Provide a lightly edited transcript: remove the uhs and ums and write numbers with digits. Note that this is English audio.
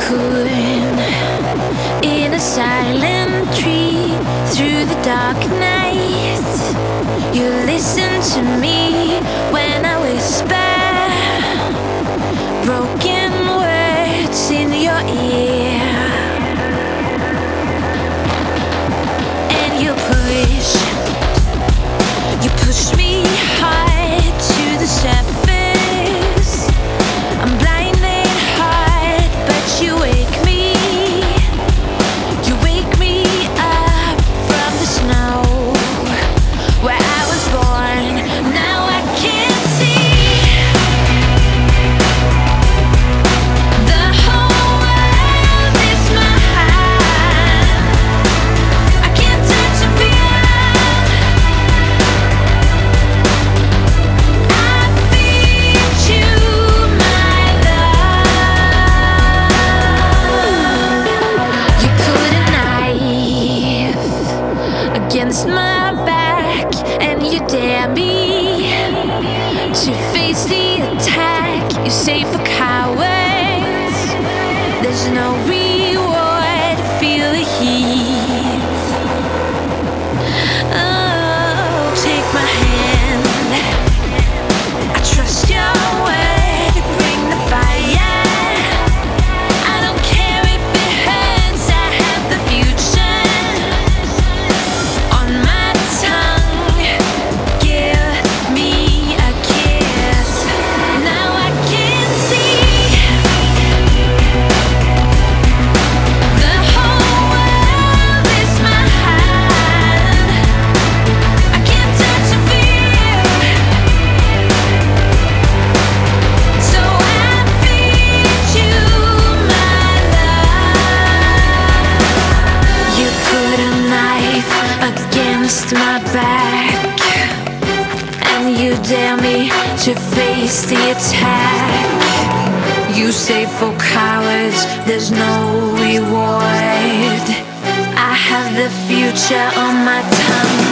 cocoon in a silent tree through the dark night. You listen to me when I whisper broken words in your ear, and you push me hard to the surface. I'm blinded hard, but you wake me up from the snow where I was born. Now I can see the whole world is mine. I can't touch and feel. I feed you my love. You put a knife against my back, and you dare me to face the attack. You say for cowards there's no reward. Feel the heat. Oh, take my hand. I trust your word. Bring the fire. I don't care if it hurts. I have the future on my tongue. Give me a kiss. Now I can see the whole world is mine. I can't touch and feel, so I feed you my love. You put a knife against my back, and you dare me to face the attack. You say for cowards there's no reward. I have the future on my tongue.